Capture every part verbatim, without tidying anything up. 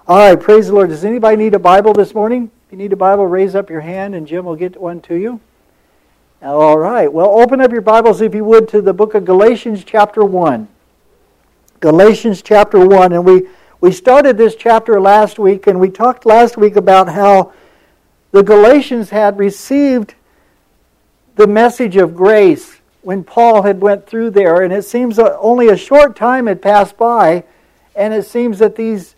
All right, praise the Lord. Does anybody need a Bible this morning? If you need a Bible, raise up your hand and Jim will get one to you. All right, well, open up your Bibles, if you would, to the book of Galatians chapter one. Galatians chapter one, and we, we started this chapter last week, and we talked last week about how the Galatians had received the message of grace when Paul had went through there, and it seems only a short time had passed by, and it seems that these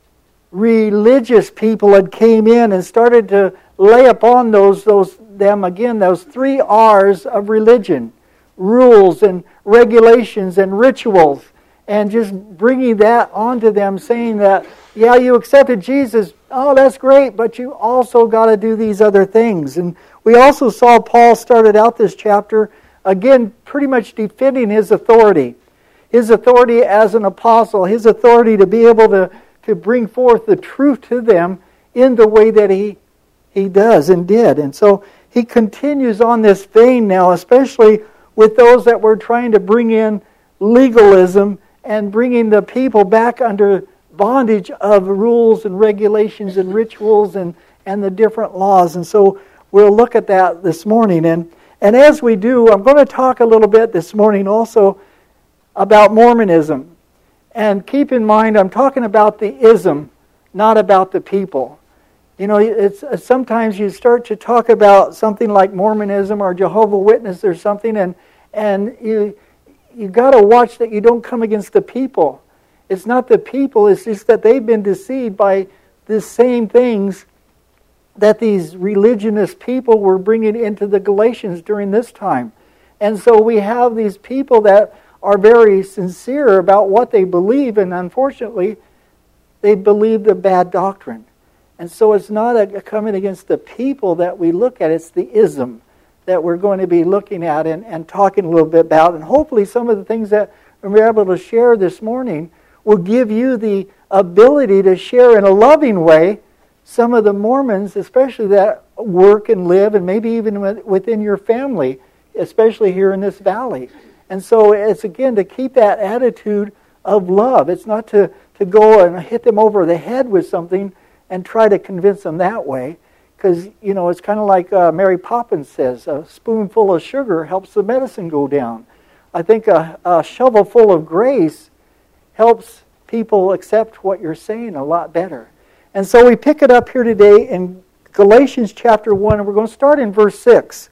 religious people had came in and started to lay upon those those them again those three R's of religion: rules and regulations and rituals, and just bringing that onto them, saying that, yeah, you accepted Jesus, oh, that's great, but you also got to do these other things. And we also saw Paul started out this chapter again pretty much defending his authority, his authority as an apostle, his authority to be able to to bring forth the truth to them in the way that he he does and did. And so he continues on this vein now, especially with those that were trying to bring in legalism and bringing the people back under bondage of rules and regulations and rituals and, and the different laws. And so we'll look at that this morning. And, and as we do, I'm going to talk a little bit this morning also about Mormonism. And keep in mind, I'm talking about the ism, not about the people. You know, it's sometimes you start to talk about something like Mormonism or Jehovah's Witness or something, and and you you got to watch that you don't come against the people. It's not the people; it's just that they've been deceived by the same things that these religionist people were bringing into the Galatians during this time. And so we have these people that are very sincere about what they believe, and unfortunately, they believe the bad doctrine. And so it's not a coming against the people that we look at, it's the ism that we're going to be looking at and, and talking a little bit about. And hopefully some of the things that we're able to share this morning will give you the ability to share in a loving way some of the Mormons, especially that work and live, and maybe even within your family, especially here in this valley. And so it's, again, to keep that attitude of love. It's not to, to go and hit them over the head with something and try to convince them that way. Because, you know, it's kind of like uh, Mary Poppins says, a spoonful of sugar helps the medicine go down. I think a, a shovelful of grace helps people accept what you're saying a lot better. And so we pick it up here today in Galatians chapter one, and we're going to start in verse six.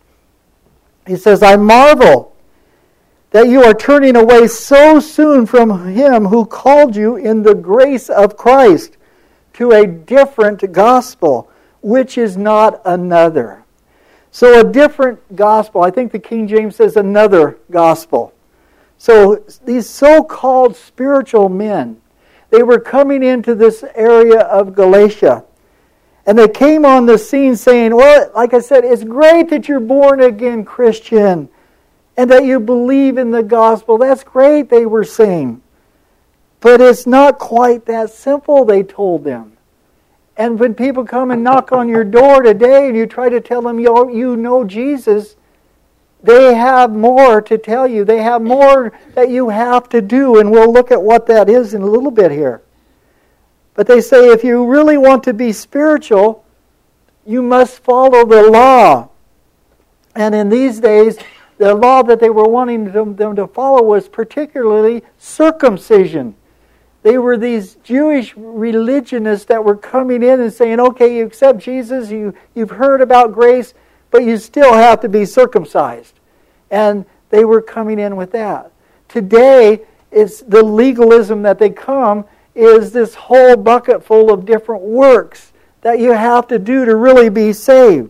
He says, I marvel that you are turning away so soon from Him who called you in the grace of Christ to a different gospel, which is not another. So a different gospel. I think the King James says another gospel. So these so-called spiritual men, they were coming into this area of Galatia. And they came on the scene saying, well, like I said, it's great that you're born again Christian and that you believe in the gospel. That's great, they were saying. But it's not quite that simple, they told them. And when people come and knock on your door today and you try to tell them you you know Jesus, they have more to tell you. They have more that you have to do, and we'll look at what that is in a little bit here. But they say if you really want to be spiritual, you must follow the law. And in these days, the law that they were wanting them, them to follow was particularly circumcision. They were these Jewish religionists that were coming in and saying, okay, you accept Jesus, you, you've heard about grace, but you still have to be circumcised. And they were coming in with that. Today, it's the legalism that they come is this whole bucket full of different works that you have to do to really be saved.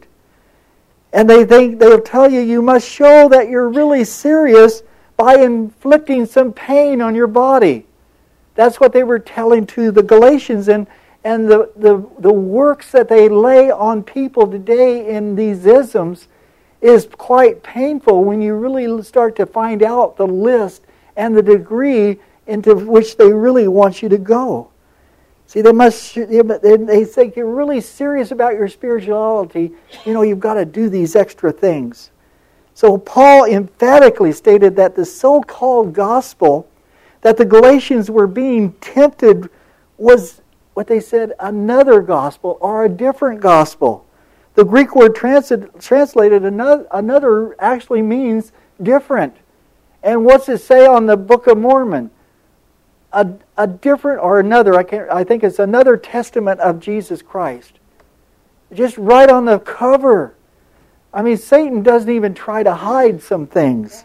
And they think they'll tell you you must show that you're really serious by inflicting some pain on your body. That's what they were telling to the Galatians, and and the, the, the works that they lay on people today in these isms is quite painful when you really start to find out the list and the degree into which they really want you to go. See, they must. They think you're really serious about your spirituality. You know, you've got to do these extra things. So Paul emphatically stated that the so-called gospel that the Galatians were being tempted was what they said, another gospel or a different gospel. The Greek word trans- translated another, another actually means different. And what's it say on the Book of Mormon? A, a different or another, I can't I think it's another testament of Jesus Christ. Just right on the cover. I mean, Satan doesn't even try to hide some things.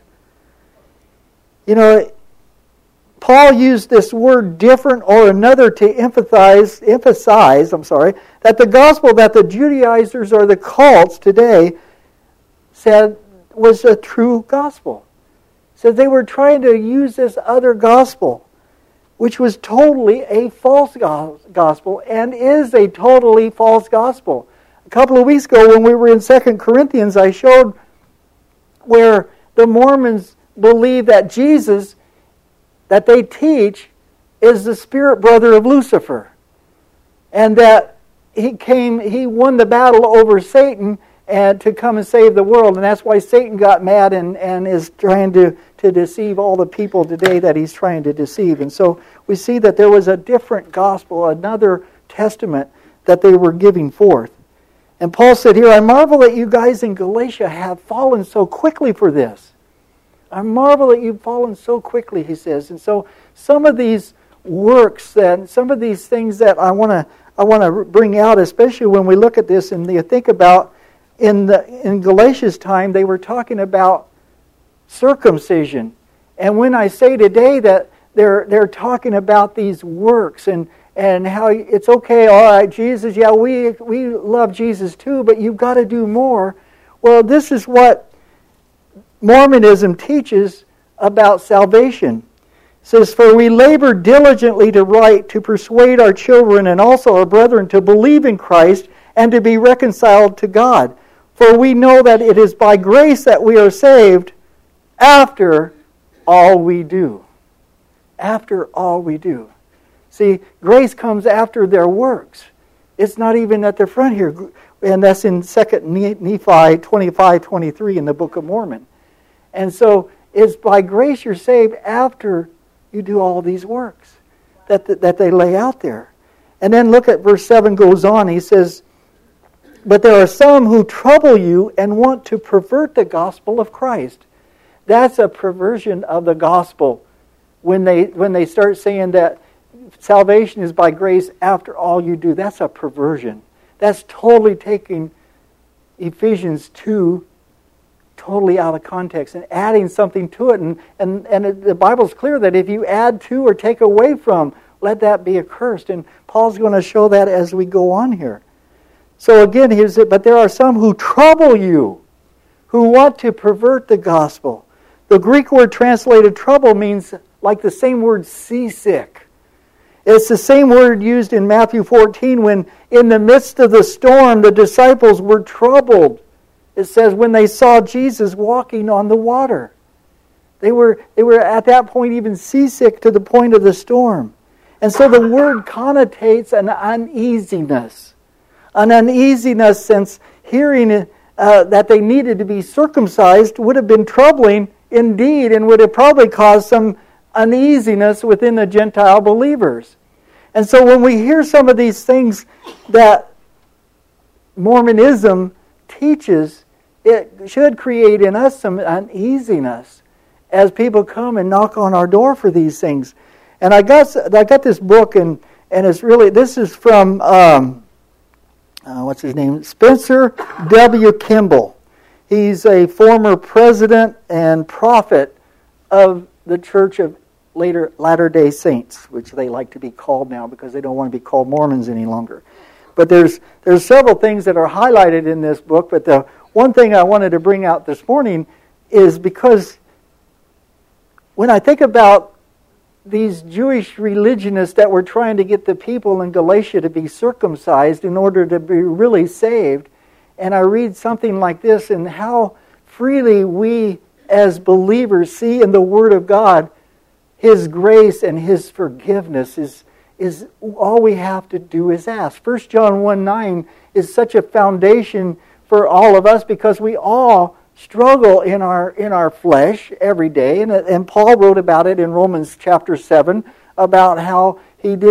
You know, Paul used this word different or another to emphasize, emphasize, I'm sorry, that the gospel that the Judaizers or the cults today said was a true gospel. So they were trying to use this other gospel, which was totally a false gospel and is a totally false gospel. A couple of weeks ago when we were in Second Corinthians, I showed where the Mormons believe that Jesus, that they teach, is the spirit brother of Lucifer. And that he came, he won the battle over Satan and to come and save the world. And that's why Satan got mad and, and is trying to, to deceive all the people today that he's trying to deceive. And so we see that there was a different gospel, another testament that they were giving forth. And Paul said here, I marvel that you guys in Galatia have fallen so quickly for this. I marvel that you've fallen so quickly, he says. And so some of these works, and some of these things that I want to I want to bring out, especially when we look at this and you think about in the in Galatia's time, they were talking about circumcision. And when I say today that they're they're talking about these works and and how it's okay, all right, Jesus, yeah, we we love Jesus too, but you've got to do more. Well, this is what Mormonism teaches about salvation. It says, for we labor diligently to write, to persuade our children and also our brethren to believe in Christ and to be reconciled to God. For we know that it is by grace that we are saved after all we do. After all we do. See, grace comes after their works. It's not even at the front here. And that's in Second Nephi twenty-five twenty-three in the Book of Mormon. And so it's by grace you're saved after you do all these works that, that, that they lay out there. And then look at verse seven goes on. He says, but there are some who trouble you and want to pervert the gospel of Christ. That's a perversion of the gospel when they when they start saying that salvation is by grace after all you do. That's a perversion. That's totally taking Ephesians two totally out of context and adding something to it. And, and, and it, the Bible's clear that if you add to or take away from, let that be accursed. And Paul's going to show that as we go on here. So again, here's it. But there are some who trouble you, who want to pervert the gospel. The Greek word translated trouble means like the same word seasick. It's the same word used in Matthew fourteen when in the midst of the storm the disciples were troubled. It says when they saw Jesus walking on the water. They were, they were at that point even seasick to the point of the storm. And so the word connotates an uneasiness. An uneasiness since hearing uh, that they needed to be circumcised would have been troubling indeed and would have probably caused some uneasiness within the Gentile believers. And so when we hear some of these things that Mormonism teaches, it should create in us some uneasiness as people come and knock on our door for these things. And I got I got this book, and, and it's really, this is from, um, uh, what's his name? Spencer W. Kimball. He's a former president and prophet of the Church of Later Latter-day Saints, which they like to be called now because they don't want to be called Mormons any longer. But there's there's several things that are highlighted in this book, but the one thing I wanted to bring out this morning is because when I think about these Jewish religionists that were trying to get the people in Galatia to be circumcised in order to be really saved, and I read something like this and how freely we as believers see in the Word of God His grace and His forgiveness is is all we have to do is ask. First John one nine is such a foundation for all of us because we all struggle in our in our flesh every day. And, and Paul wrote about it in Romans chapter seven about how he didn't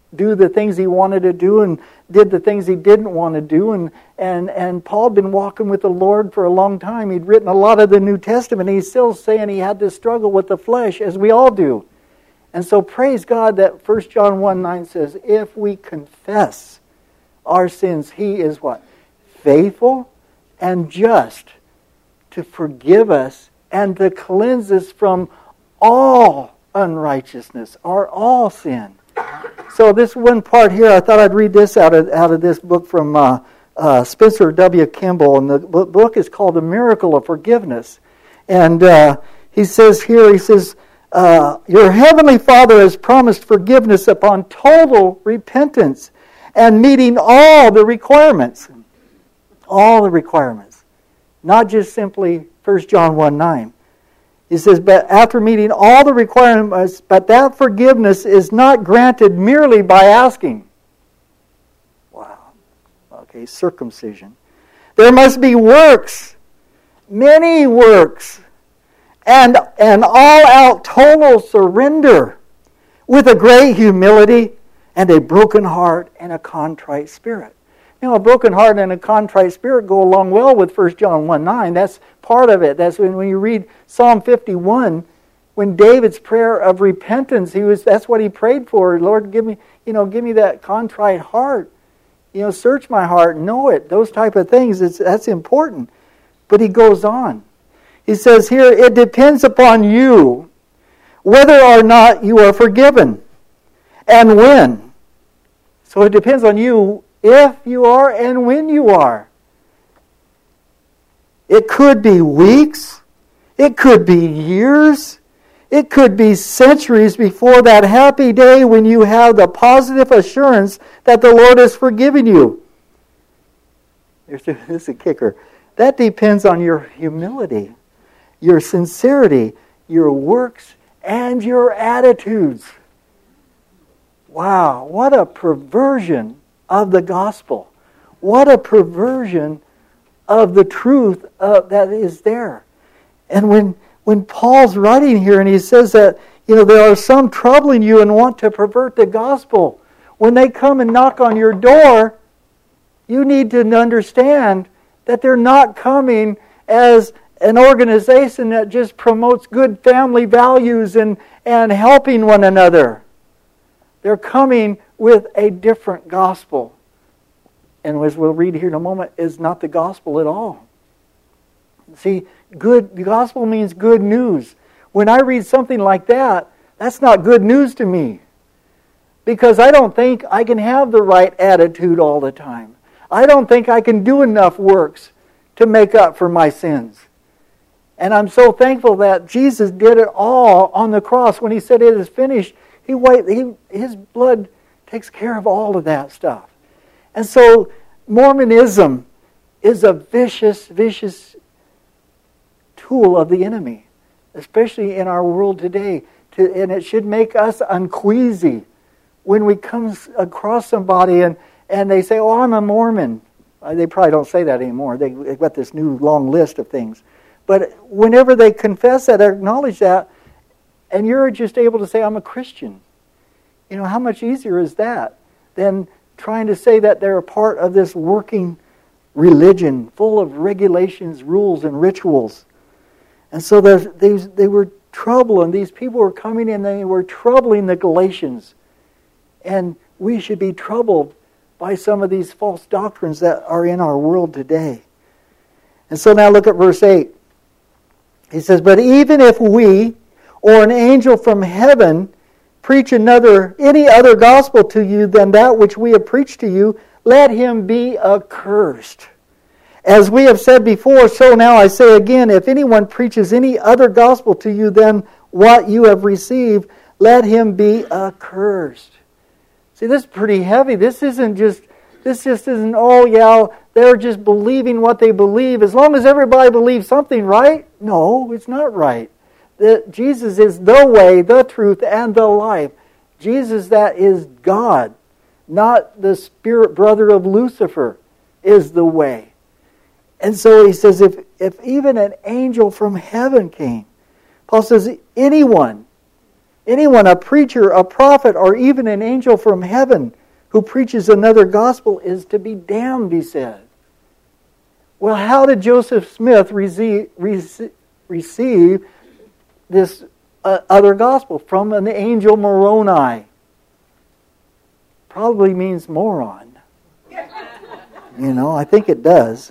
do the things he wanted to do and did the things he didn't want to do. And, and, and Paul had been walking with the Lord for a long time. He'd written a lot of the New Testament. He's still saying he had this struggle with the flesh, as we all do. And so praise God that First John one nine says, if we confess our sins, he is what? Faithful and just to forgive us and to cleanse us from all unrighteousness or all sin. So this one part here, I thought I'd read this out of out of this book from uh, uh, Spencer W. Kimball, and the book is called The Miracle of Forgiveness. And uh, he says here, he says, uh, your heavenly Father has promised forgiveness upon total repentance and meeting all the requirements. All the requirements. Not just simply First John one nine. He says, but after meeting all the requirements, but that forgiveness is not granted merely by asking. Wow. Okay, circumcision. There must be works, many works, and an all-out total surrender with a great humility and a broken heart and a contrite spirit. You know, a broken heart and a contrite spirit go along well with First John one nine. That's part of it. That's when, when you read Psalm fifty-one, when David's prayer of repentance, he was that's what he prayed for. Lord, give me, you know, give me that contrite heart. You know, search my heart, know it. Those type of things. It's, that's important. But he goes on. He says here, it depends upon you whether or not you are forgiven and when. So it depends on you if you are and when you are. It could be weeks. It could be years. It could be centuries before that happy day when you have the positive assurance that the Lord has forgiven you. This is a kicker. That depends on your humility, your sincerity, your works, and your attitudes. Wow, what a perversion of the gospel. What a perversion of the truth uh, that is there. And when when Paul's writing here and he says that, you know, there are some troubling you and want to pervert the gospel. When they come and knock on your door, you need to understand that they're not coming as an organization that just promotes good family values and, and helping one another. They're coming with a different gospel. And as we'll read here in a moment, is not the gospel at all. See, good the gospel means good news. When I read something like that, that's not good news to me. Because I don't think I can have the right attitude all the time. I don't think I can do enough works to make up for my sins. And I'm so thankful that Jesus did it all on the cross. When He said it is finished, He wiped, he, His blood takes care of all of that stuff. And so Mormonism is a vicious, vicious tool of the enemy, especially in our world today. To, and it should make us unqueasy when we come across somebody and, and they say, oh, I'm a Mormon. They probably don't say that anymore. They, they've got this new long list of things. But whenever they confess that or acknowledge that, and you're just able to say, I'm a Christian, you know, how much easier is that than trying to say that they're a part of this working religion full of regulations, rules, and rituals. And so they, they were troubling. These people were coming in and they were troubling the Galatians. And we should be troubled by some of these false doctrines that are in our world today. And so now look at verse eight. He says, but even if we or an angel from heaven preach another, any other gospel to you than that which we have preached to you, let him be accursed. As we have said before, so now I say again, if anyone preaches any other gospel to you than what you have received, let him be accursed. See, this is pretty heavy. This isn't just, this just isn't, oh yeah, they're just believing what they believe. As long as everybody believes something, right? No, it's not right. That Jesus is the way, the truth, and the life. Jesus, that is God, not the spirit brother of Lucifer, is the way. And so he says, if, if even an angel from heaven came, Paul says, anyone, Anyone, a preacher, a prophet, or even an angel from heaven who preaches another gospel is to be damned, he said. Well, how did Joseph Smith receive, receive this uh, other gospel? From an angel Moroni. Probably means moron. You know, I think it does.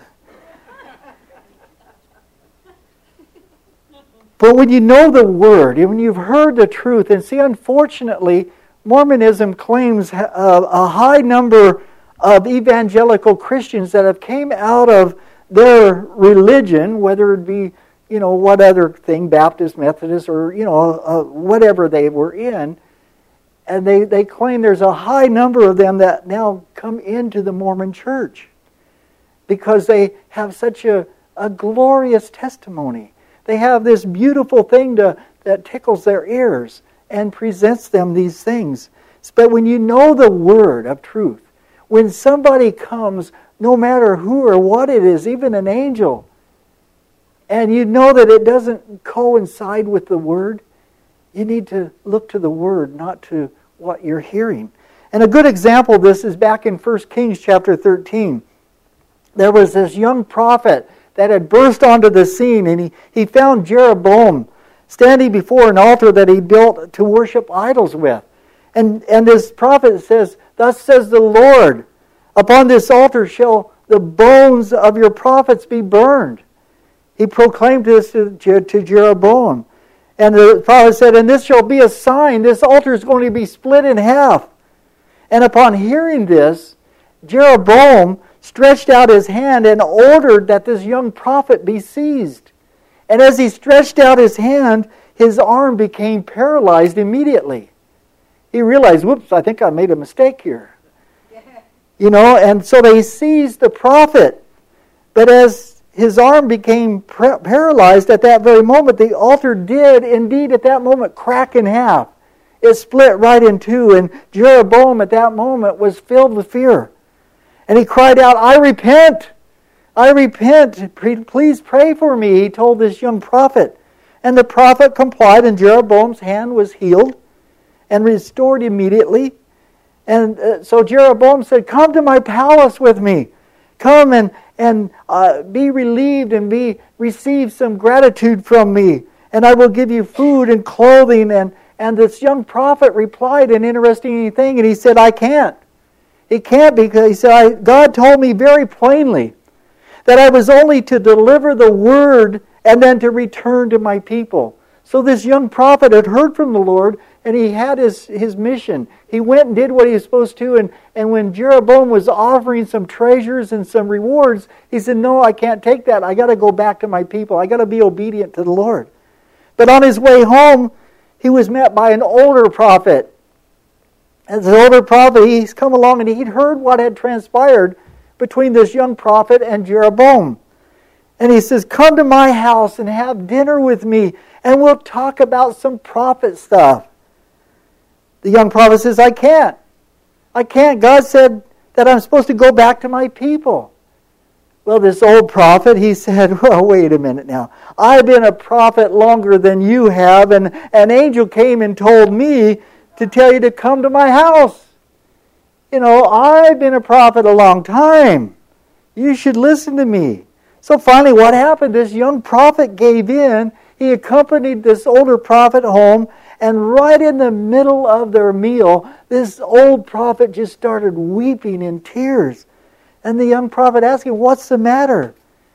But when you know the Word, and when you've heard the truth, and see, unfortunately, Mormonism claims a, a high number of evangelical Christians that have came out of their religion, whether it be, you know, what other thing, Baptist, Methodist, or, you know, uh, whatever they were in, and they, they claim there's a high number of them that now come into the Mormon church because they have such a, a glorious testimony. They have this beautiful thing to, that tickles their ears and presents them these things. But when you know the word of truth, when somebody comes, no matter who or what it is, even an angel, and you know that it doesn't coincide with the word, you need to look to the word, not to what you're hearing. And a good example of this is back in First Kings chapter thirteen. There was this young prophet that had burst onto the scene, and he, he found Jeroboam standing before an altar that he built to worship idols with. And, and this prophet says, "Thus says the Lord, upon this altar shall the bones of your prophets be burned." He proclaimed this to, to Jeroboam. And the prophet said, "And this shall be a sign, this altar is going to be split in half." And upon hearing this, Jeroboam stretched out his hand and ordered that this young prophet be seized. And as he stretched out his hand, his arm became paralyzed immediately. He realized, whoops, I think I made a mistake here. Yeah. You know, and so they seized the prophet. But as his arm became par- paralyzed at that very moment, the altar did indeed at that moment crack in half. It split right in two, and Jeroboam at that moment was filled with fear. And he cried out, "I repent! I repent! Please pray for me," he told this young prophet. And the prophet complied, and Jeroboam's hand was healed and restored immediately. And uh, so Jeroboam said, "Come to my palace with me. Come and, and uh, be relieved and be receive some gratitude from me. And I will give you food and clothing." And, and this young prophet replied an interesting thing, and he said, "I can't. He can't because he said, I, God told me very plainly that I was only to deliver the word and then to return to my people." So this young prophet had heard from the Lord, and he had his, his mission. He went and did what he was supposed to, and, and when Jeroboam was offering some treasures and some rewards, he said, "No, I can't take that. I got to go back to my people. I got to be obedient to the Lord." But on his way home, he was met by an older prophet. As an older prophet, he's come along and he'd heard what had transpired between this young prophet and Jeroboam. And he says, "Come to my house and have dinner with me, and we'll talk about some prophet stuff." The young prophet says, "I can't. I can't. God said that I'm supposed to go back to my people." Well, this old prophet, he said, "Well, wait a minute now. I've been a prophet longer than you have, and an angel came and told me to tell you to come to my house. You know, I've been a prophet a long time. You should listen to me." So finally, what happened? This young prophet gave in. He accompanied this older prophet home, and right in the middle of their meal, this old prophet just started weeping in tears. And the young prophet asked him, "What's the matter?"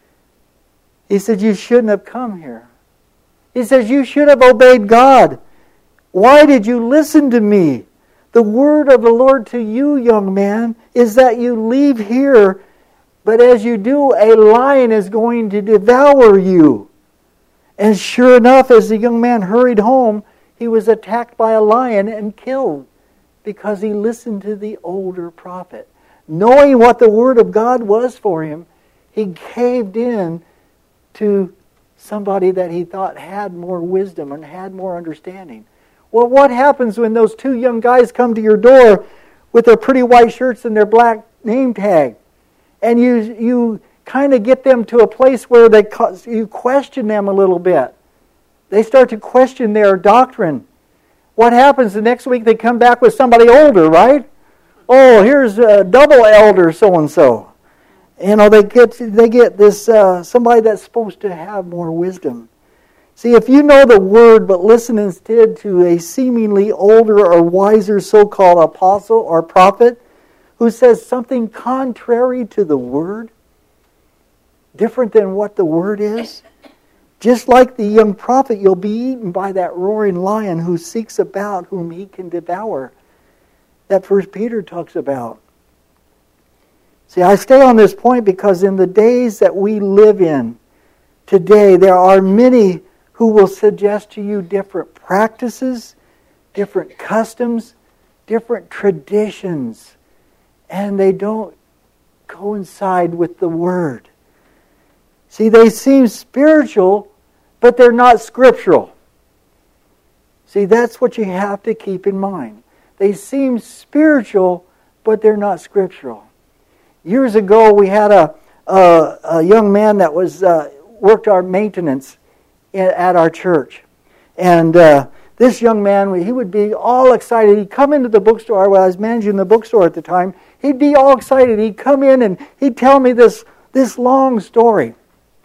He said, "You shouldn't have come here." He says, "You should have obeyed God. Why did you listen to me? The word of the Lord to you, young man, is that you leave here, but as you do, a lion is going to devour you." And sure enough, as the young man hurried home, he was attacked by a lion and killed because he listened to the older prophet. Knowing what the word of God was for him, he caved in to somebody that he thought had more wisdom and had more understanding. Well, what happens when those two young guys come to your door with their pretty white shirts and their black name tag? And you you kind of get them to a place where they you question them a little bit. They start to question their doctrine. what happens the next week? They come back with somebody older, right? Oh, here's a double elder so-and-so. You know, they get they get this uh, somebody that's supposed to have more wisdom. See, if you know the Word but listen instead to a seemingly older or wiser so-called apostle or prophet who says something contrary to the Word, different than what the Word is, just like the young prophet, you'll be eaten by that roaring lion who seeks about whom he can devour. That First Peter talks about. See, I stay on this point because in the days that we live in today, there are many who will suggest to you different practices, different customs, different traditions, and they don't coincide with the Word. See, they seem spiritual, but they're not scriptural. See, that's what you have to keep in mind. They seem spiritual, but they're not scriptural. Years ago, we had a, a, a young man that was uh, worked our maintenance in, at our church. And uh, this young man, he would be all excited. He'd come into the bookstore. When I was managing the bookstore at the time, he'd be all excited. He'd come in and he'd tell me this, this long story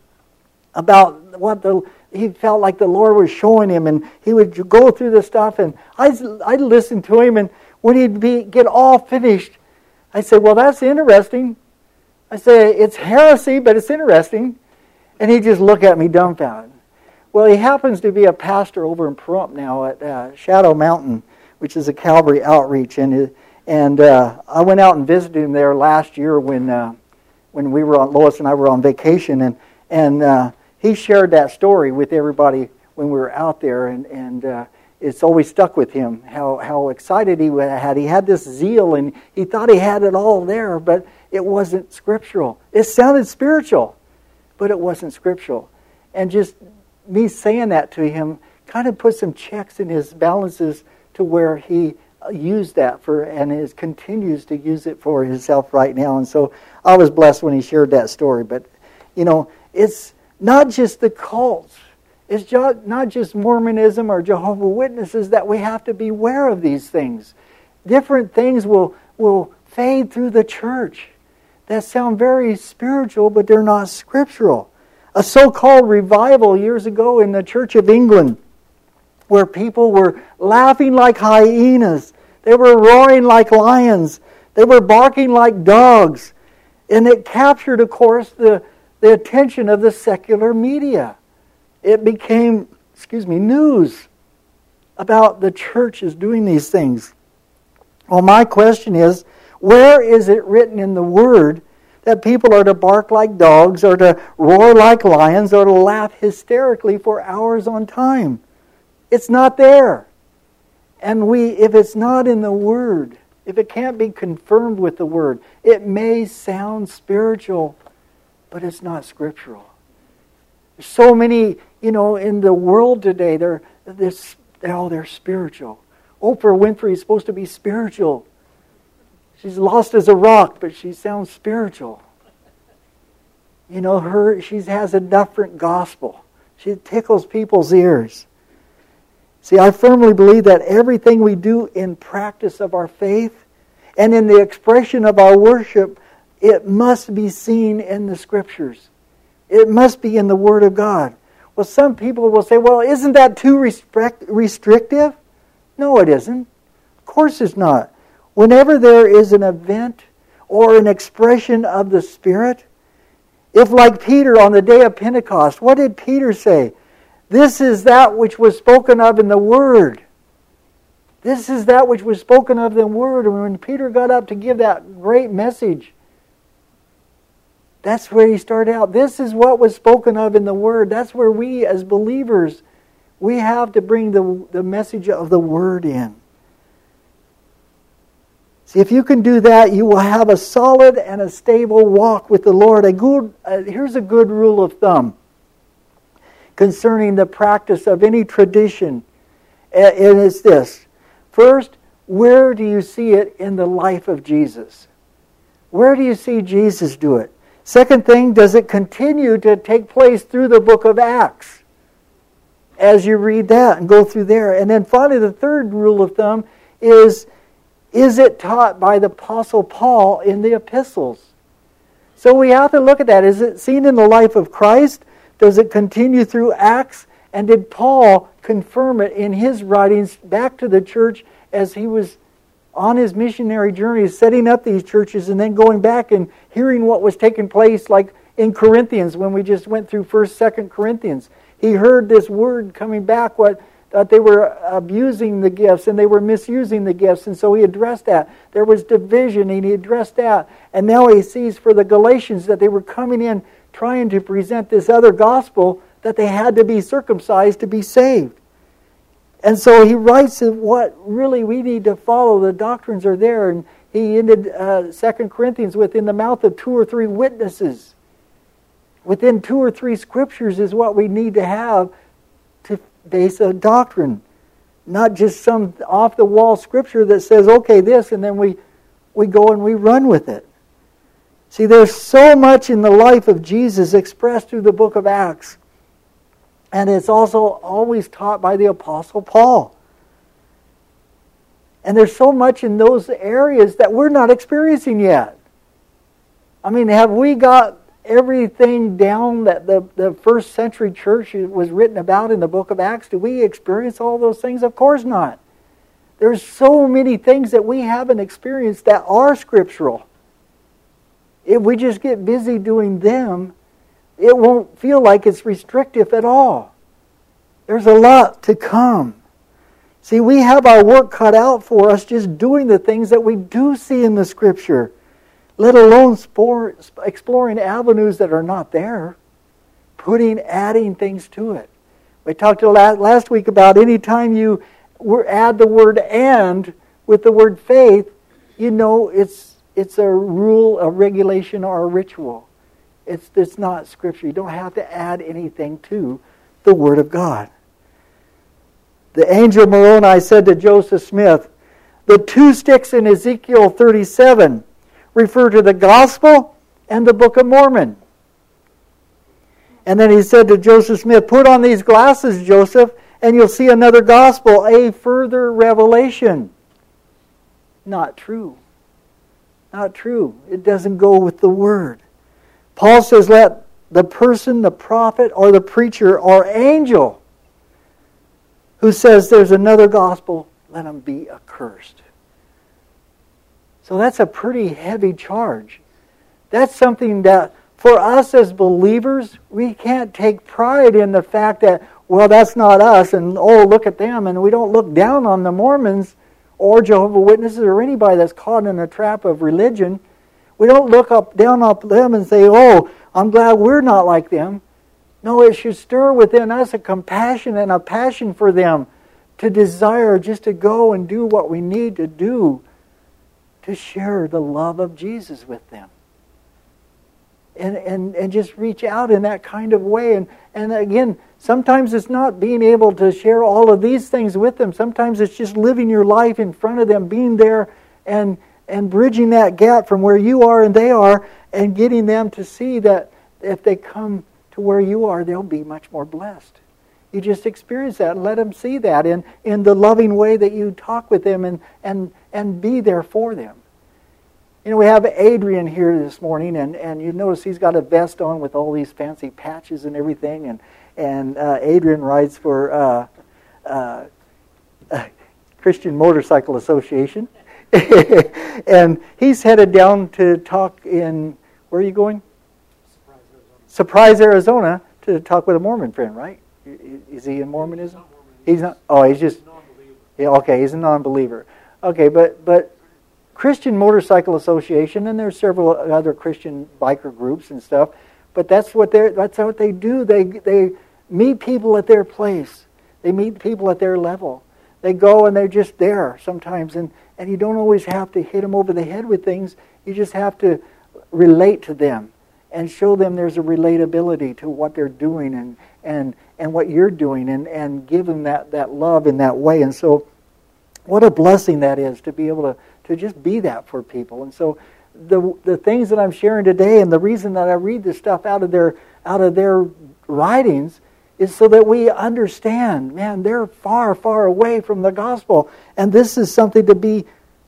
about what the he felt like the Lord was showing him, and he would go through the stuff, and I'd, I'd listen to him, and when he'd be get all finished, I said, well, that's interesting. I say, it's heresy, but it's interesting. And he'd just look at me dumbfounded. Well, he happens to be a pastor over in Pahrump now at uh, Shadow Mountain, which is a Calvary outreach, and and uh, I went out and visited him there last year when uh, when we were on Lois and I were on vacation, and and uh, he shared that story with everybody when we were out there, and and uh, it's always stuck with him how how excited he had. He had this zeal, and he thought he had it all there, but it wasn't scriptural. It sounded spiritual, but it wasn't scriptural. And just me saying that to him kind of put some checks in his balances to where he used that for, and is continues to use it for himself right now. And so I was blessed when he shared that story. But you know, it's not just the cults. It's just, not just Mormonism or Jehovah's Witnesses that we have to be aware of these things. Different things will will fade through the church that sound very spiritual, but they're not scriptural. A so-called revival years ago in the Church of England, where people were laughing like hyenas, they were roaring like lions, they were barking like dogs, and it captured, of course, the, the attention of the secular media. It became, excuse me, news about the churches doing these things. Well, my question is, where is it written in the Word that people are to bark like dogs, or to roar like lions, or to laugh hysterically for hours on time? It's not there. And we, if it's not in the Word, if it can't be confirmed with the Word, it may sound spiritual, but it's not scriptural. There's so many, you know, in the world today, they're, they're, oh, they're spiritual. Oprah Winfrey is supposed to be spiritual. She's lost as a rock, but she sounds spiritual. You know, her she has a different gospel. She tickles people's ears. See, I firmly believe that everything we do in practice of our faith and in the expression of our worship, it must be seen in the Scriptures. It must be in the Word of God. Well, some people will say, well, isn't that too restrict, restrictive? No, it isn't. Of course it's not. Whenever there is an event or an expression of the Spirit, if like Peter on the day of Pentecost, what did Peter say? This is that which was spoken of in the Word. This is that which was spoken of in the Word. And when Peter got up to give that great message, that's where he started out. This is what was spoken of in the Word. That's where we as believers, we have to bring the, the message of the Word in. See, if you can do that, you will have a solid and a stable walk with the Lord. A good, uh, here's a good rule of thumb concerning the practice of any tradition. And it's this. First, where do you see it in the life of Jesus? Where do you see Jesus do it? Second thing, does it continue to take place through the book of Acts? as you read that and go through there. And then finally, the third rule of thumb is, is it taught by the Apostle Paul in the epistles? So we have to look at that. Is it seen in the life of Christ? Does it continue through Acts? And did Paul confirm it in his writings back to the church as he was on his missionary journey, setting up these churches and then going back and hearing what was taking place, like in Corinthians when we just went through first, second Corinthians. He heard this word coming back, what that they were abusing the gifts and they were misusing the gifts, and so he addressed that. There was division and he addressed that. And now he sees for the Galatians that they were coming in trying to present this other gospel that they had to be circumcised to be saved. And so he writes of what really we need to follow. The doctrines are there. And he ended uh, Second Corinthians with, in the mouth of two or three witnesses. Within two or three scriptures is what we need to have to base a doctrine. Not just some off-the-wall scripture that says, okay, this, and then we, we go and we run with it. See, there's so much in the life of Jesus expressed through the book of Acts. And it's also always taught by the Apostle Paul. And there's so much in those areas that we're not experiencing yet. I mean, have we got everything down that the, the first century church was written about in the book of Acts? Do we experience all those things? Of course not. There's so many things that we haven't experienced that are scriptural. If we just get busy doing them, it won't feel like it's restrictive at all. There's a lot to come. See, we have our work cut out for us just doing the things that we do see in the Scripture, let alone spore, exploring avenues that are not there, putting, adding things to it. We talked last week about any time you add the word "and" with the word faith, you know it's it's a rule, a regulation, or a ritual. It's, it's not Scripture. You don't have to add anything to the Word of God. The angel Moroni said to Joseph Smith, the two sticks in Ezekiel thirty-seven refer to the Gospel and the Book of Mormon. And then he said to Joseph Smith, put on these glasses, Joseph, and you'll see another gospel, a further revelation. Not true. Not true. It doesn't go with the Word. Paul says, let the person, the prophet, or the preacher, or angel who says there's another gospel, let him be accursed. So that's a pretty heavy charge. That's something that, for us as believers, we can't take pride in the fact that, well, that's not us, and oh, look at them, and we don't look down on the Mormons or Jehovah's Witnesses or anybody that's caught in a trap of religion. We don't look up down on them and say, oh, I'm glad we're not like them. No, it should stir within us a compassion and a passion for them to desire just to go and do what we need to do to share the love of Jesus with them. And, and, and just reach out in that kind of way. And, and again, sometimes it's not being able to share all of these things with them. Sometimes it's just living your life in front of them, being there and and bridging that gap from where you are and they are, and getting them to see that if they come to where you are, they'll be much more blessed. You just experience that and let them see that in, in the loving way that you talk with them and, and, and be there for them. You know, we have Adrian here this morning, and, and you notice he's got a vest on with all these fancy patches and everything, and, and uh, Adrian rides for uh, uh, uh, Christian Motorcycle Association. And he's headed down to talk in, where are you going? Surprise, Arizona. Surprise, Arizona, to talk with a Mormon friend, right? Is he in Mormonism? He's not. Oh, he's just. Yeah, okay, he's a non-believer. Okay, but but Christian Motorcycle Association, and there's several other Christian biker groups and stuff. But that's what they that's what they do. They they meet people at their place. They meet people at their level. They go and they're just there sometimes, and, and you don't always have to hit them over the head with things. You just have to relate to them and show them there's a relatability to what they're doing and and, and what you're doing, and, and give them that, that love in that way. And so what a blessing that is to be able to, to just be that for people. And so the the things that I'm sharing today, and the reason that I read this stuff out of their out of their writings, is so that we understand, man, they're far, far away from the gospel. And this is something to be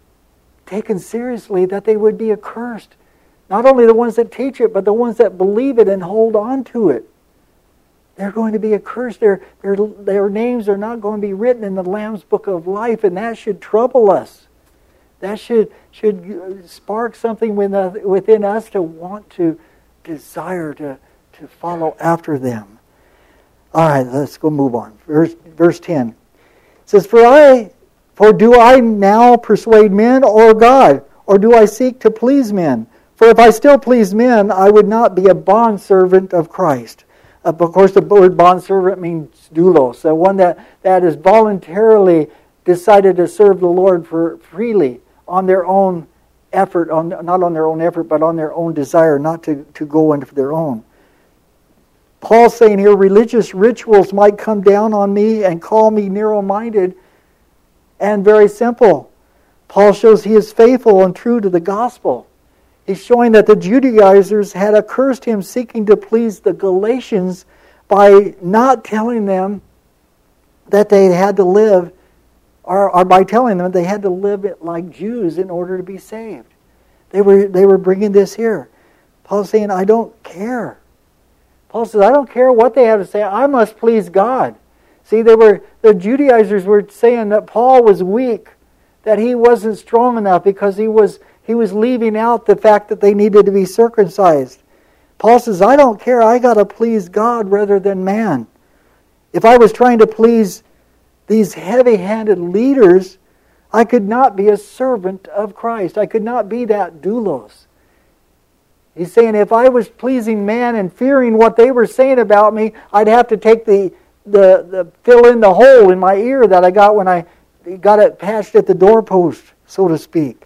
taken seriously, that they would be accursed. Not only the ones that teach it, but the ones that believe it and hold on to it. They're going to be accursed. Their, their, their names are not going to be written in the Lamb's Book of Life, and that should trouble us. That should, should spark something within us to want to desire to, to follow after them. All right, let's go move on. Verse, verse ten. It says, For I, for do I now persuade men or God, or do I seek to please men? For if I still please men, I would not be a bondservant of Christ. Uh, of course, the word bondservant means doulos, the one that, that is voluntarily decided to serve the Lord for freely on their own effort, on not on their own effort, but on their own desire, not to, to go into their own. Paul's saying here, religious rituals might come down on me and call me narrow-minded and very simple. Paul shows he is faithful and true to the gospel. He's showing that the Judaizers had accursed him seeking to please the Galatians by not telling them that they had to live, or, or by telling them they had to live like Jews in order to be saved. They were, they were bringing this here. Paul's saying, I don't care. Paul says, I don't care what they have to say. I must please God. See, they were the Judaizers were saying that Paul was weak, that he wasn't strong enough because he was he was leaving out the fact that they needed to be circumcised. Paul says, I don't care. I got to please God rather than man. If I was trying to please these heavy-handed leaders, I could not be a servant of Christ. I could not be that doulos. He's saying if I was pleasing man and fearing what they were saying about me, I'd have to take the, the, the fill in the hole in my ear that I got when I got it patched at the doorpost, so to speak.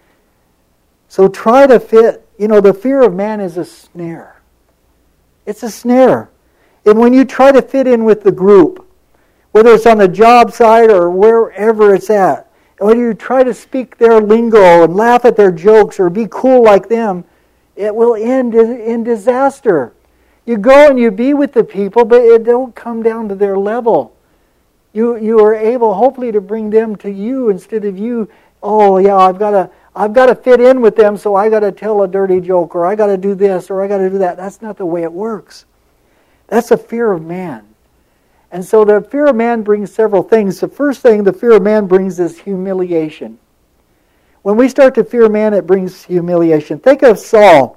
So try to fit, you know, the fear of man is a snare. It's a snare. And when you try to fit in with the group, whether it's on the job site or wherever it's at, and when you try to speak their lingo and laugh at their jokes or be cool like them, it will end in disaster. You go and you be with the people, but it don't come down to their level. You you are able, hopefully, to bring them to you instead of you. Oh yeah, I've got to I've got to fit in with them, so I got to tell a dirty joke, or I got to do this, or I got to do that. That's not the way it works. That's a fear of man, and so the fear of man brings several things. The first thing the fear of man brings is humiliation. When we start to fear man, it brings humiliation. Think of Saul.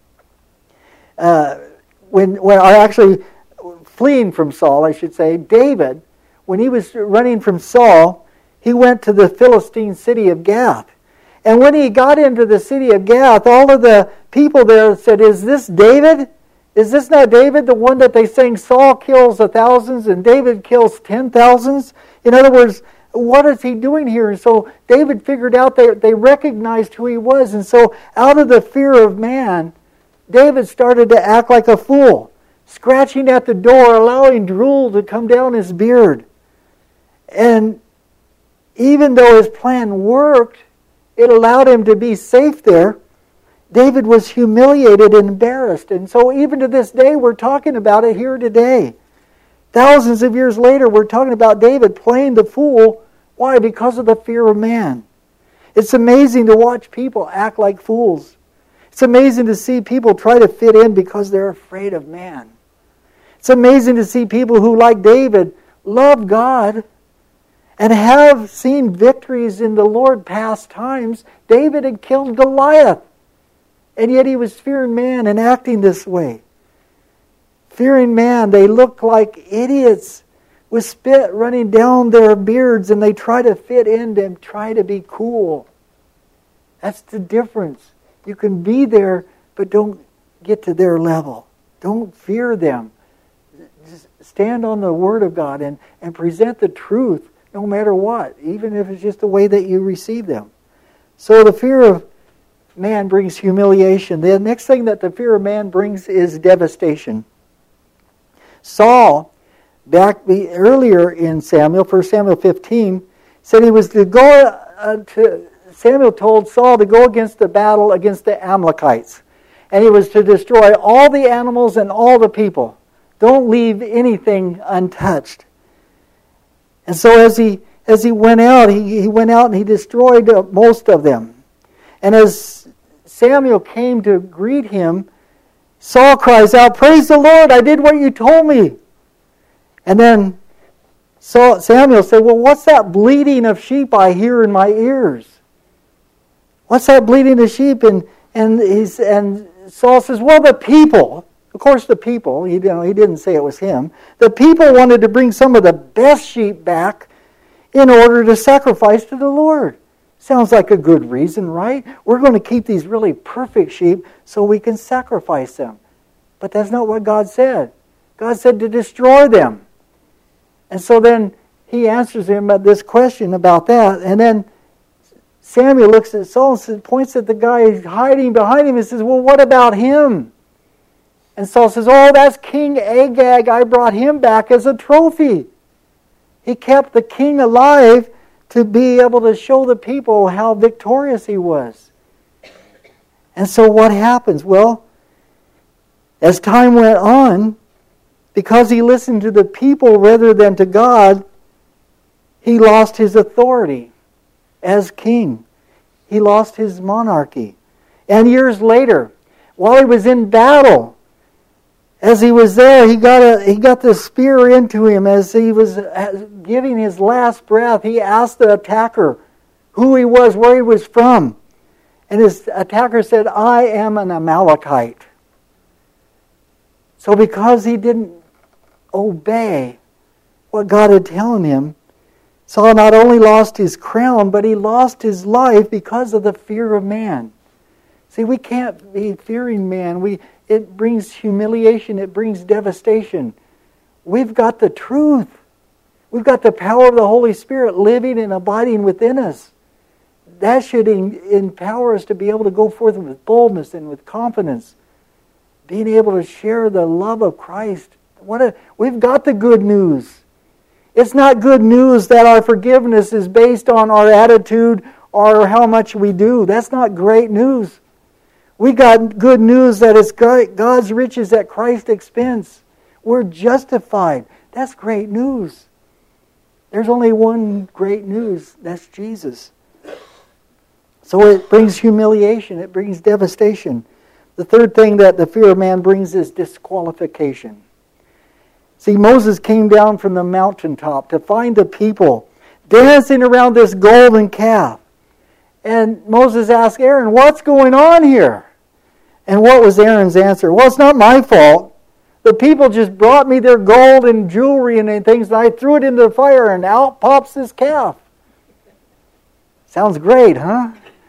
Uh, when, when I actually, fleeing from Saul, I should say, David, when he was running from Saul, he went to the Philistine city of Gath. And when he got into the city of Gath, all of the people there said, is this David? Is this not David, the one that they sang Saul kills the thousands and David kills ten thousands? In other words, what is he doing here? And so David figured out that they recognized who he was. And so out of the fear of man, David started to act like a fool, scratching at the door, allowing drool to come down his beard. And even though his plan worked, it allowed him to be safe there. David was humiliated and embarrassed. And so even to this day, we're talking about it here today. Thousands of years later, we're talking about David playing the fool. Why? Because of the fear of man. It's amazing to watch people act like fools. It's amazing to see people try to fit in because they're afraid of man. It's amazing to see people who, like David, love God and have seen victories in the Lord past times. David had killed Goliath, and yet he was fearing man and acting this way. Fearing man, they look like idiots with spit running down their beards, and they try to fit in and try to be cool. That's the difference. You can be there, but don't get to their level. Don't fear them. Just stand on the Word of God and, and present the truth no matter what, even if it's just the way that you receive them. So the fear of man brings humiliation. The next thing that the fear of man brings is devastation. Saul, back the, earlier in Samuel, First Samuel fifteen, said he was to go uh, to, Samuel told Saul to go against the battle against the Amalekites. And he was to destroy all the animals and all the people. Don't leave anything untouched. And so as he as he went out, he, he went out and he destroyed uh, most of them. And as Samuel came to greet him, Saul cries out, "Praise the Lord, I did what you told me." And then Saul, Samuel said, "Well, what's that bleating of sheep I hear in my ears? What's that bleating of sheep?" And and he's and Saul says, "Well, the people." Of course, the people, he, you know, he didn't say it was him. The people wanted to bring some of the best sheep back in order to sacrifice to the Lord. Sounds like a good reason, right? We're going to keep these really perfect sheep so we can sacrifice them. But that's not what God said. God said to destroy them. And so then he answers him at this question about that. And then Samuel looks at Saul and points at the guy hiding behind him and says, "Well, what about him?" And Saul says, "Oh, that's King Agag. I brought him back as a trophy." He kept the king alive to be able to show the people how victorious he was. And so what happens? Well, as time went on, because he listened to the people rather than to God, he lost his authority as king. He lost his monarchy. And years later, while he was in battle, as he was there, he got a he got the spear into him as he was giving his last breath. He asked the attacker who he was, where he was from. And his attacker said, "I am an Amalekite." So because he didn't obey what God had told him, Saul not only lost his crown, but he lost his life because of the fear of man. See, we can't be fearing man. We It brings humiliation. It brings devastation. We've got the truth. We've got the power of the Holy Spirit living and abiding within us. That should empower us to be able to go forth with boldness and with confidence. Being able to share the love of Christ. What a, we've got the good news. It's not good news that our forgiveness is based on our attitude or how much we do. That's not great news. We got good news that it's God's riches at Christ's expense. We're justified. That's great news. There's only one great news. That's Jesus. So it brings humiliation. It brings devastation. The third thing that the fear of man brings is disqualification. See, Moses came down from the mountaintop to find the people dancing around this golden calf. And Moses asked Aaron, "What's going on here?" And what was Aaron's answer? "Well, it's not my fault. The people just brought me their gold and jewelry and things, and I threw it into the fire, and out pops this calf." Sounds great, huh?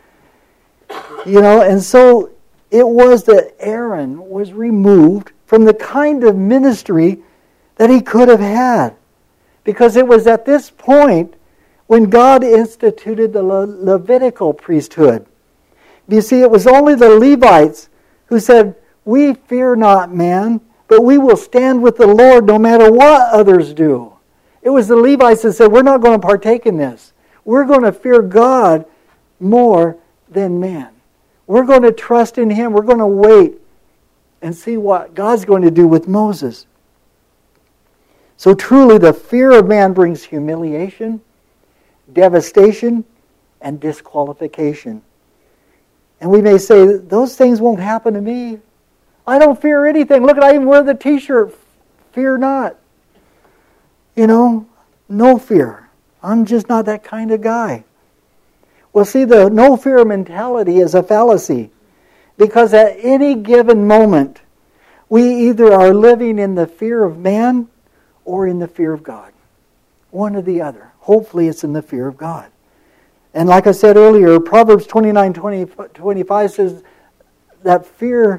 You know, and so it was that Aaron was removed from the kind of ministry that he could have had. Because it was at this point when God instituted the Le- Levitical priesthood. You see, it was only the Levites who said, "We fear not man, but we will stand with the Lord no matter what others do." It was the Levites that said, "We're not going to partake in this. We're going to fear God more than man. We're going to trust in Him. We're going to wait and see what God's going to do with Moses." So truly the fear of man brings humiliation, devastation, and disqualification. And we may say, "Those things won't happen to me. I don't fear anything. Look, I even wear the t-shirt, fear not." You know, no fear. I'm just not that kind of guy. Well, see, the no fear mentality is a fallacy. Because at any given moment, we either are living in the fear of man or in the fear of God. One or the other. Hopefully it's in the fear of God. And like I said earlier, Proverbs twenty-nine twenty-five says that fear,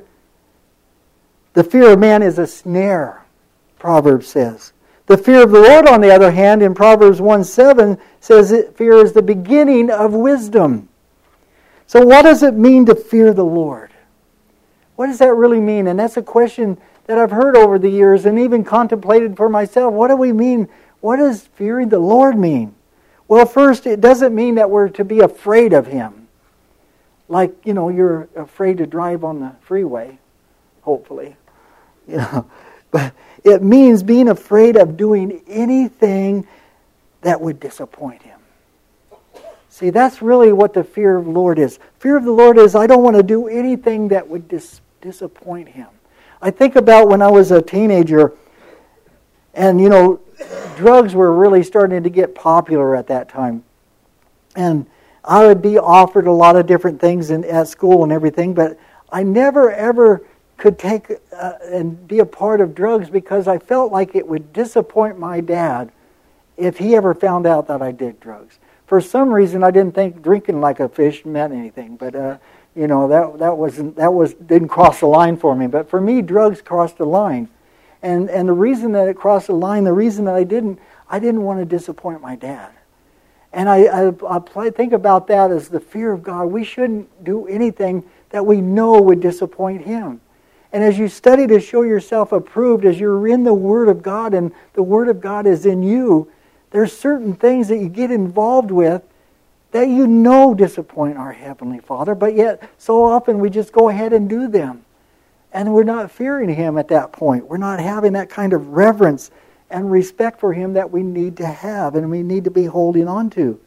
the fear of man is a snare, Proverbs says. The fear of the Lord, on the other hand, in Proverbs one seven, says that fear is the beginning of wisdom. So what does it mean to fear the Lord? What does that really mean? And that's a question that I've heard over the years and even contemplated for myself. What do we mean? What does fearing the Lord mean? Well, first, it doesn't mean that we're to be afraid of Him. Like, you know, you're afraid to drive on the freeway, hopefully. You know, But it means being afraid of doing anything that would disappoint Him. See, that's really what the fear of the Lord is. Fear of the Lord is, I don't want to do anything that would dis- disappoint Him. I think about when I was a teenager, and, you know, drugs were really starting to get popular at that time. And I would be offered a lot of different things in, at school and everything, but I never ever could take uh, and be a part of drugs because I felt like it would disappoint my dad if he ever found out that I did drugs. For some reason, I didn't think drinking like a fish meant anything, but uh, you know that that wasn't that was didn't cross the line for me. But for me, drugs crossed the line. And and the reason that it crossed the line, the reason that I didn't, I didn't want to disappoint my dad. And I, I, I think about that as the fear of God. We shouldn't do anything that we know would disappoint Him. And as you study to show yourself approved, as you're in the Word of God and the Word of God is in you, there's certain things that you get involved with that you know disappoint our Heavenly Father, but yet so often we just go ahead and do them. And we're not fearing Him at that point. We're not having that kind of reverence and respect for Him that we need to have and we need to be holding on to.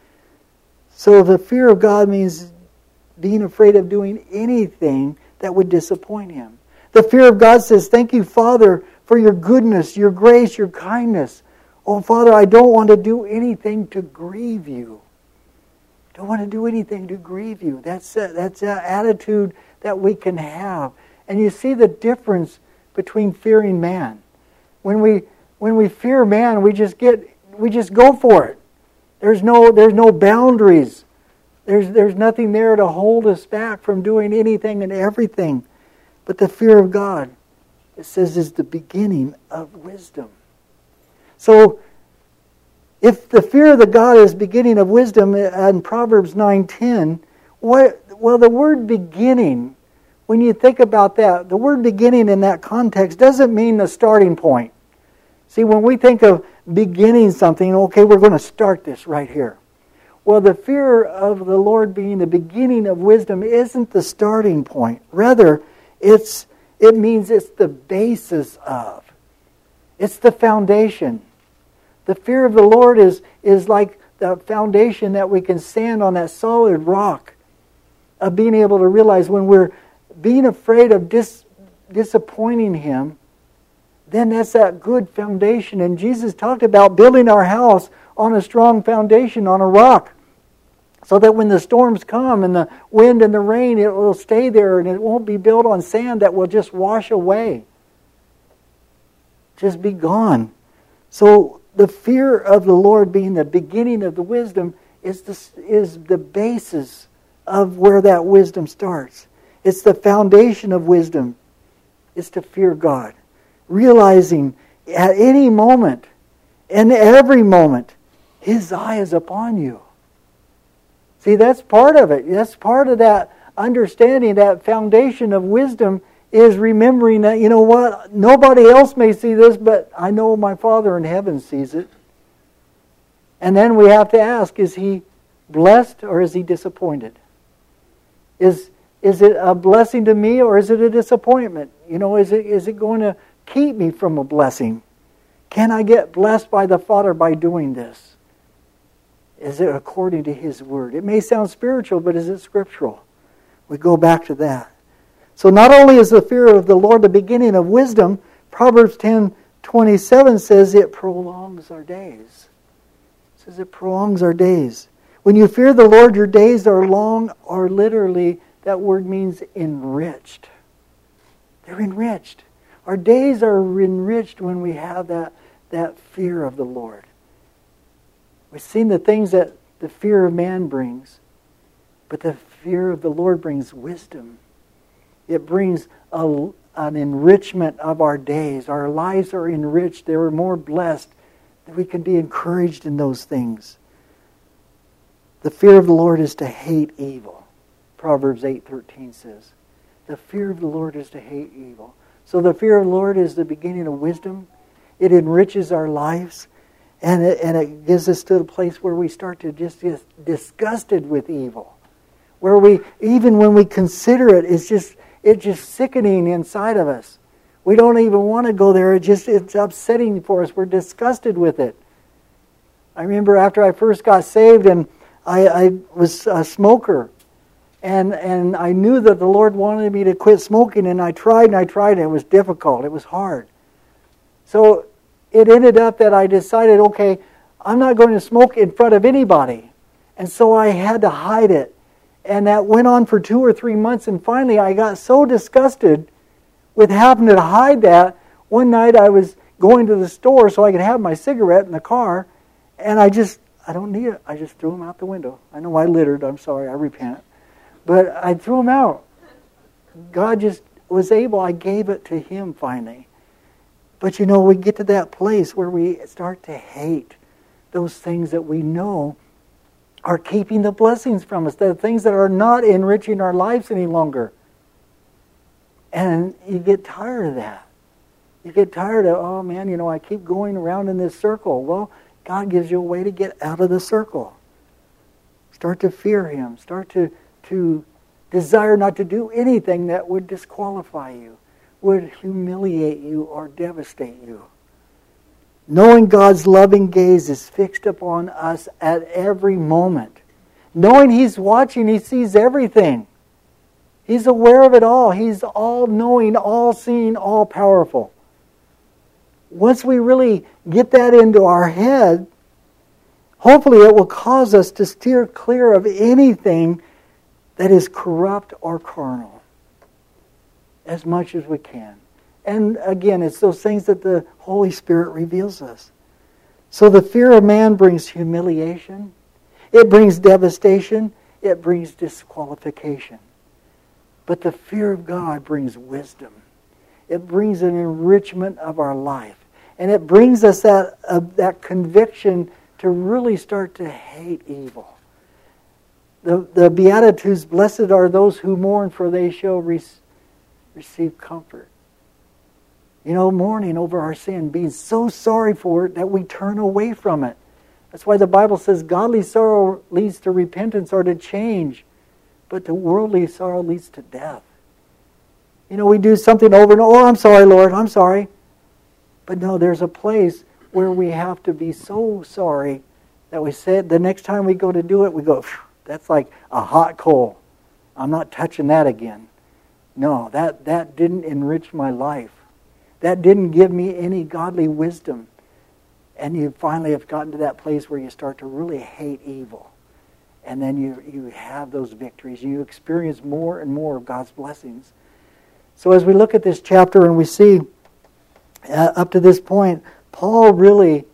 So the fear of God means being afraid of doing anything that would disappoint Him. The fear of God says, thank you, Father, for your goodness, your grace, your kindness. Oh, Father, I don't want to do anything to grieve you. Don't want to do anything to grieve you. That's a, that's an attitude that we can have. And you see the difference between fearing man. When we when we fear man, we just get we just go for it. There's no there's no boundaries. There's there's nothing there to hold us back from doing anything and everything. But the fear of God, it says, is the beginning of wisdom. So if the fear of the God is beginning of wisdom in Proverbs nine ten, what well the word beginning, when you think about that, the word beginning in that context doesn't mean the starting point. See, when we think of beginning something, okay, we're going to start this right here. Well, the fear of the Lord being the beginning of wisdom isn't the starting point. Rather, it's it means it's the basis of. It's the foundation. The fear of the Lord is, is like the foundation that we can stand on, that solid rock of being able to realize when we're being afraid of dis, disappointing Him, then that's that good foundation. And Jesus talked about building our house on a strong foundation, on a rock, so that when the storms come and the wind and the rain, it will stay there and it won't be built on sand that will just wash away. Just be gone. So the fear of the Lord being the beginning of the wisdom is the, is the basis of where that wisdom starts. It's the foundation of wisdom. It's to fear God. Realizing at any moment, and every moment, His eye is upon you. See, that's part of it. That's part of that understanding, that foundation of wisdom is remembering that, you know what, nobody else may see this, but I know my Father in heaven sees it. And then we have to ask, is He blessed or is He disappointed? Is Is it a blessing to me or is it a disappointment? You know, is it is it going to keep me from a blessing? Can I get blessed by the Father by doing this? Is it according to His Word? It may sound spiritual, but is it scriptural? We go back to that. So not only is the fear of the Lord the beginning of wisdom, Proverbs ten twenty-seven says it prolongs our days. It says it prolongs our days. When you fear the Lord, your days are long, or literally, that word means enriched. They're enriched. Our days are enriched when we have that, that fear of the Lord. We've seen the things that the fear of man brings, but the fear of the Lord brings wisdom. It brings a, an enrichment of our days. Our lives are enriched. They are more blessed. That we can be encouraged in those things. The fear of the Lord is to hate evil. Proverbs eight thirteen says, the fear of the Lord is to hate evil. So the fear of the Lord is the beginning of wisdom. It enriches our lives. And it, and it gives us to the place where we start to just get disgusted with evil. Where we, even when we consider it, it's just, it's just sickening inside of us. We don't even want to go there. It just it's upsetting for us. We're disgusted with it. I remember after I first got saved, and I, I was a smoker, and and I knew that the Lord wanted me to quit smoking, and I tried and I tried, and it was difficult. It was hard. So it ended up that I decided, okay, I'm not going to smoke in front of anybody. And so I had to hide it. And that went on for two or three months, and finally I got so disgusted with having to hide that. One night I was going to the store so I could have my cigarette in the car, and I just, I don't need it. I just threw them out the window. I know I littered. I'm sorry. I repent. But I threw them out. God just was able. I gave it to Him finally. But you know, we get to that place where we start to hate those things that we know are keeping the blessings from us, the things that are not enriching our lives any longer. And you get tired of that. You get tired of, oh man, you know, I keep going around in this circle. Well, God gives you a way to get out of the circle. Start to fear Him. Start to, to desire not to do anything that would disqualify you, would humiliate you or devastate you. Knowing God's loving gaze is fixed upon us at every moment. Knowing He's watching, He sees everything. He's aware of it all. He's all-knowing, all-seeing, all-powerful. Once we really get that into our head, hopefully it will cause us to steer clear of anything that is corrupt or carnal as much as we can. And again, it's those things that the Holy Spirit reveals us. So the fear of man brings humiliation. It brings devastation. It brings disqualification. But the fear of God brings wisdom. It brings an enrichment of our life. And it brings us that, uh, that conviction to really start to hate evil. The, the Beatitudes, blessed are those who mourn, for they shall re- receive comfort. You know, mourning over our sin, being so sorry for it that we turn away from it. That's why the Bible says godly sorrow leads to repentance or to change, but the worldly sorrow leads to death. You know, we do something over and over, oh, I'm sorry, Lord, I'm sorry. But no, there's a place where we have to be so sorry that we say the next time we go to do it, we go, that's like a hot coal. I'm not touching that again. No, that, that didn't enrich my life. That didn't give me any godly wisdom. And you finally have gotten to that place where you start to really hate evil. And then you, you have those victories. You experience more and more of God's blessings. So as we look at this chapter and we see uh, up to this point, Paul really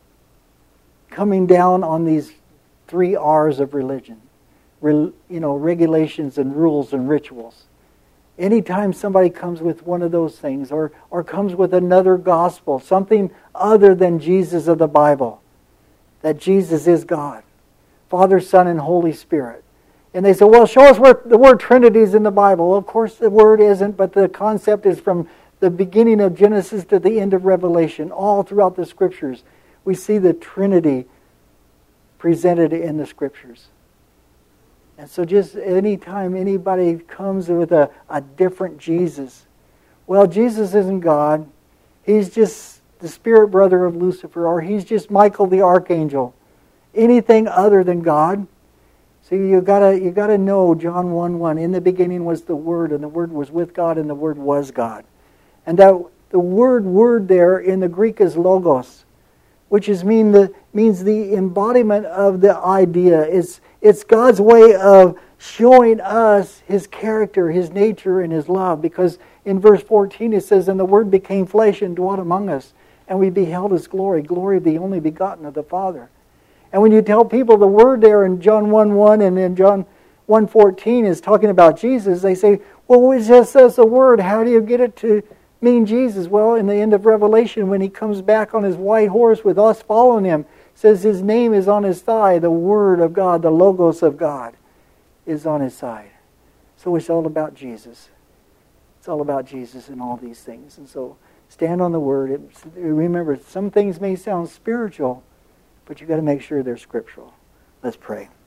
coming down on these three R's of religion. Re, you know, regulations and rules and rituals. Anytime somebody comes with one of those things or, or comes with another gospel, something other than Jesus of the Bible, that Jesus is God, Father, Son, and Holy Spirit. And they say, well, show us where the word Trinity is in the Bible. Well, of course the word isn't, but the concept is from the beginning of Genesis to the end of Revelation. All throughout the Scriptures, we see the Trinity presented in the Scriptures. And so just anytime anybody comes with a, a different Jesus, well, Jesus isn't God. He's just the spirit brother of Lucifer, or he's just Michael the archangel. Anything other than God. So you gotta you gotta know John one one. In the beginning was the Word, and the Word was with God, and the Word was God. And that the word word there in the Greek is logos, which is mean the means the embodiment of the idea. It's It's God's way of showing us His character, His nature, and His love. Because in verse fourteen it says, and the Word became flesh and dwelt among us, and we beheld His glory, glory of the only begotten of the Father. And when you tell people the word there in John one one and in John one fourteen is talking about Jesus, they say, well, it just says the word. How do you get it to mean Jesus? Well, in the end of Revelation, when He comes back on His white horse with us following Him, says His name is on His thigh. The Word of God, the Logos of God, is on His side. So it's all about Jesus. It's all about Jesus and all these things. And so stand on the Word. It, remember, some things may sound spiritual, but you've got to make sure they're scriptural. Let's pray.